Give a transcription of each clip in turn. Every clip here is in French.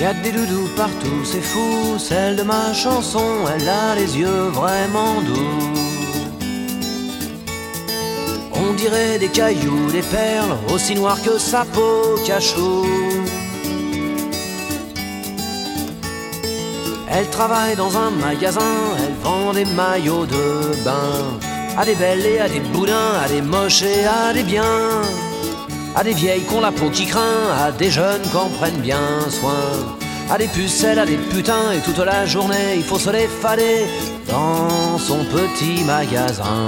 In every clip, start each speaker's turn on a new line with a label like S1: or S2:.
S1: Y a des doudous partout, c'est fou. Celle de ma chanson, elle a les yeux vraiment doux. On dirait des cailloux, des perles, aussi noires que sa peau cachou. Elle travaille dans un magasin, elle vend des maillots de bain. À des belles et à des boudins, à des moches et à des biens. À des vieilles qui ont la peau qui craint, à des jeunes qui en prennent bien soin. À des pucelles, à des putains, et toute la journée il faut se les fader dans son petit magasin.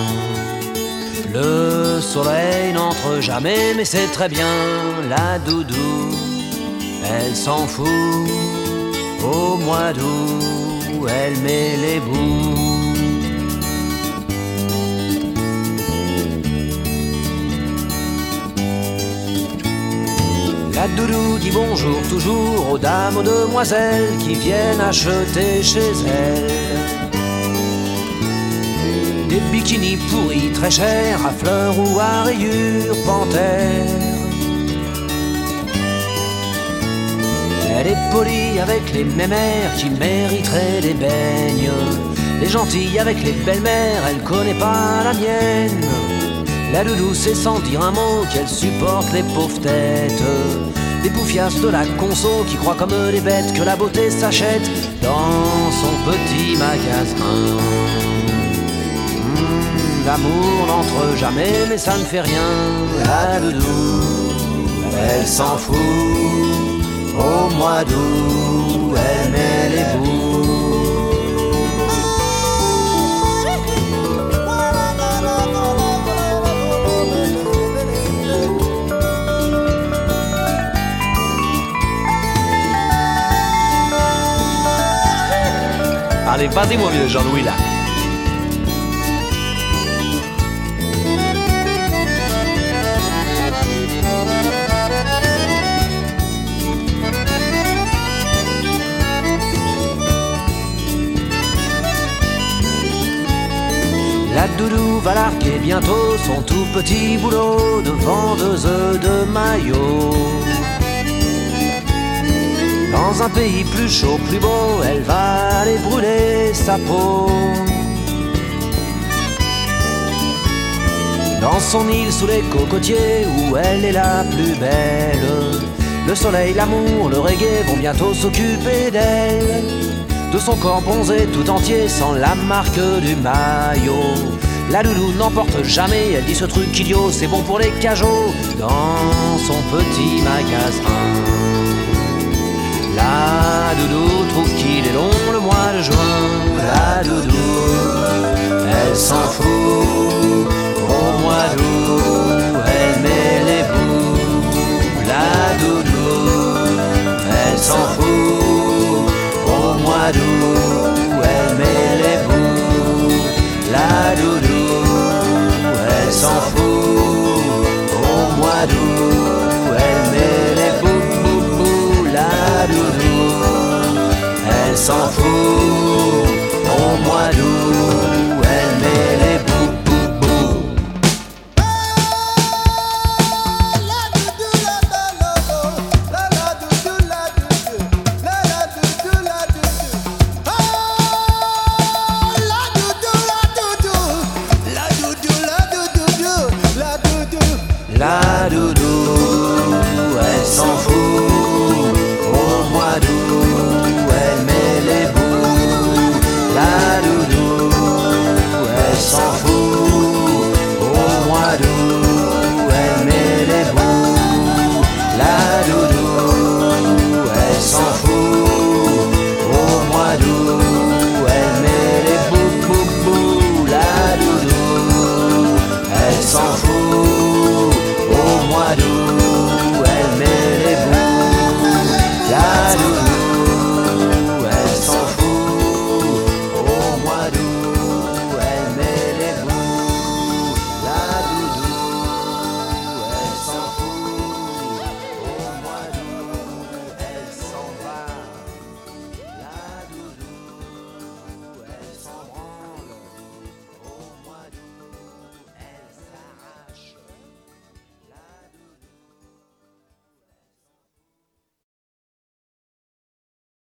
S1: Le soleil n'entre jamais, mais c'est très bien, la doudou, elle s'en fout. Au mois d'août, elle met les bouts. La doudou dit bonjour toujours aux dames, aux demoiselles qui viennent acheter chez elle des bikinis pourris très chers, à fleurs ou à rayures panthères. Elle est polie avec les mémères qui mériteraient des beignes. Les gentilles avec les belles-mères, elle connaît pas la mienne. La doudou c'est sans dire un mot qu'elle supporte les pauvres têtes des poufias de la conso qui croient comme des bêtes que la beauté s'achète dans son petit magasin. L'amour n'entre jamais mais ça ne fait rien. La doudou, elle s'en fout. Au mois d'août, elle met les bouts.
S2: Allez, vas-y mon vieux Jean-Louis là.
S1: La doudou va larguer bientôt son tout petit boulot de vendeuse de maillots. Dans un pays plus chaud, plus beau, elle va aller brûler sa peau. Dans son île sous les cocotiers où elle est la plus belle, le soleil, l'amour, le reggae vont bientôt s'occuper d'elle. De son corps bronzé tout entier sans la marque du maillot. La doudou n'emporte jamais, elle dit ce truc idiot, c'est bon pour les cajots. Dans son petit magasin, la doudou trouve qu'il est long le mois de juin. La doudou, elle s'en fout.